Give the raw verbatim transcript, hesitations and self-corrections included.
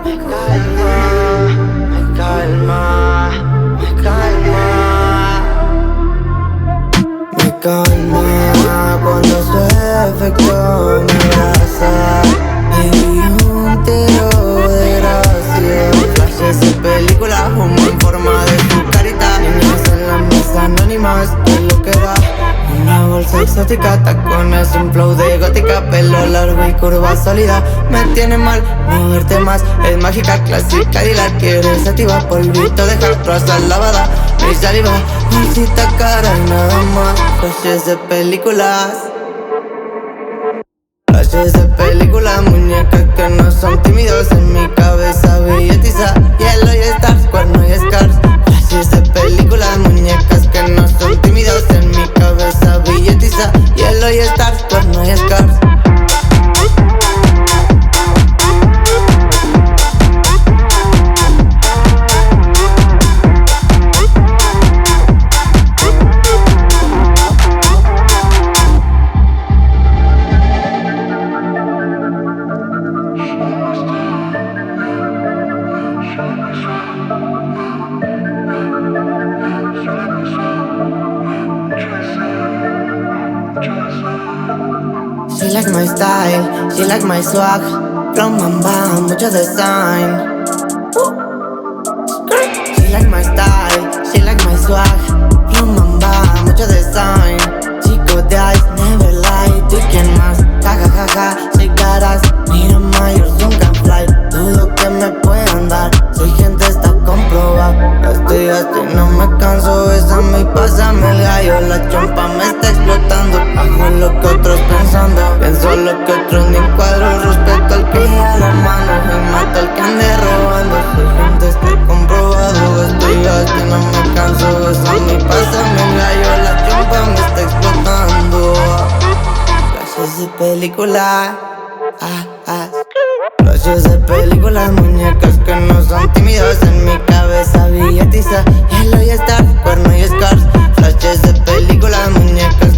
me calma, me calma. Me calma cuando su efecto me abraza. Me di un tiro de gracia. Flashes de película, humo en forma de su carita. Niñas en la mesa anónimas, es lo que da. Una bolsa exótica, tacones, un flow de gótica. Pelo largo y curva sólida, me tiene mal no verte más. Es mágica, clásica y la quieres activa. Polvito de rosa lavada, mi saliva, bolsita cara y nada más. Flashes de películas, flashes de películas. Muñecas que no son tímidos, en mi cabeza billetiza. Hielo y stars, cuerno y scars. Flashes de películas, muñecas que no son tímidos, en mi cabeza billetiza. Hielo y stars, cuerno y scars. She like my style, she like my swag. From Mamba, mucho design. She like my style, she like my swag. From Mamba, mucho design. Chico de eyes, never lie. ¿Tú quién más? Ja ja ja ja, soy caras. Mira mayor, son can fly. Dudo que me puedan dar. Soy gente, está comprobada. Estoy gasto y no me canso. Bésame y pásame el gallo. La chompa me está explotando. Hago lo que otros pensando. Pienso lo que otros ni cuadro. Respeto al que a la mano y mato al que ande robando. Soy gente, estoy comprobado. Estoy gasto y no me canso. Bésame y pásame el gallo. La chompa me está explotando. Flashes de película, ah, ah. Flashes de películas, muñecas que no son tímidos, en mi cabeza billetiza. Hielo y stars, cuerno y scars. Flashes de películas, muñecas